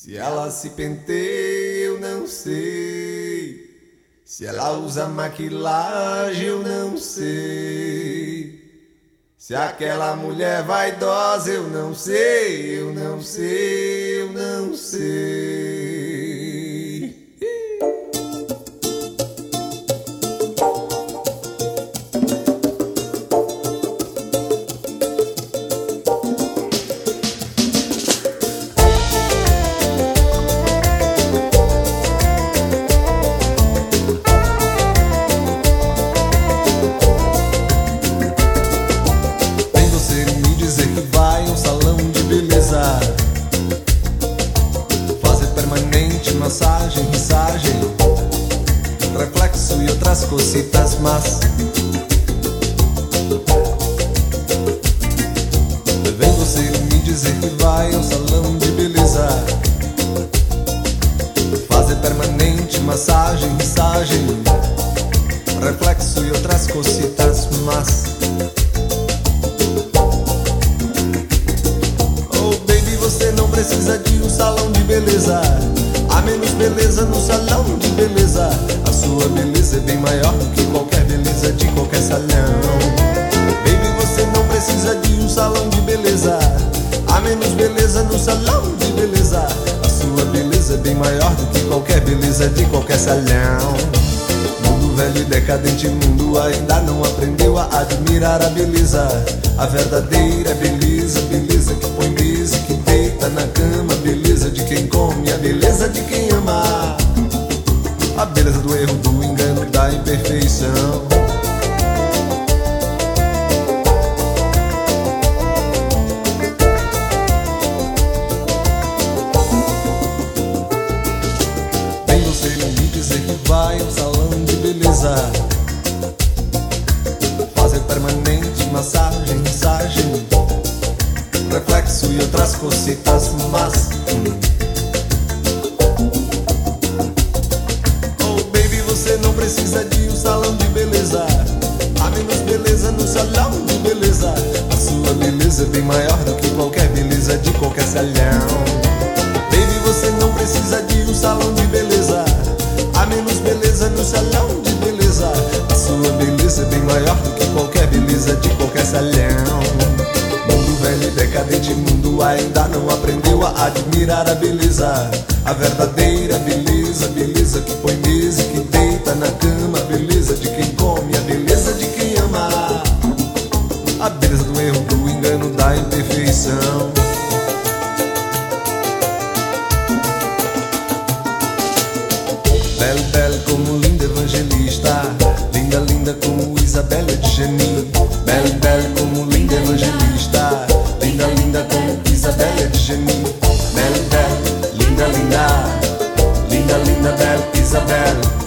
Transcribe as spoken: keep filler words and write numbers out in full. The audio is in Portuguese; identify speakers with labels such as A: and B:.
A: Se ela se penteia, eu não sei. Se ela usa maquilagem, eu não sei. Se aquela mulher vaidosa, eu não sei, eu não sei, eu não sei. Fazer permanente massagem, risagem, reflexo e outras cositas más. Vem você me dizer que vai ao salão de beleza, fazer permanente massagem, risagem, reflexo e outras cositas más. Você não precisa de um salão de beleza, há menos beleza no salão de beleza. A sua beleza é bem maior do que qualquer beleza de qualquer salão. Baby, você não precisa de um salão de beleza, há menos beleza no salão de beleza. A sua beleza é bem maior do que qualquer beleza de qualquer salão. Mundo velho e decadente, mundo ainda não aprendeu a admirar a beleza. A verdadeira beleza, beleza que põe mesa, que deita na cama, beleza de quem come, a beleza de quem ama. A beleza do erro, do engano, da imperfeição. Vem você me dizer que vai ao salão de beleza, fazer permanente massagem, massagem, reflexo e outras cositas más. Oh baby, você não precisa de um salão de beleza, há menos beleza no salão de beleza. A sua beleza é bem maior do que qualquer beleza de qualquer salão. Baby, você não precisa de um salão de beleza, há menos beleza no salão de beleza. A sua beleza é bem maior do que qualquer beleza de qualquer salão. Mundo velho e decadente, mundo ainda não aprendeu a admirar a beleza. A verdadeira beleza, beleza que põe mesa, que deita na cama, beleza de quem come, a beleza de quem ama. A beleza do erro, do engano, da imperfeição. Belle, belle como linda evangelista, linda, linda como Isabela de Geni. Belle, belle como linda evangelista, linda, linda como Isabela de Geni. Belle, belle, linda, linda, linda, linda, belle Isabelle.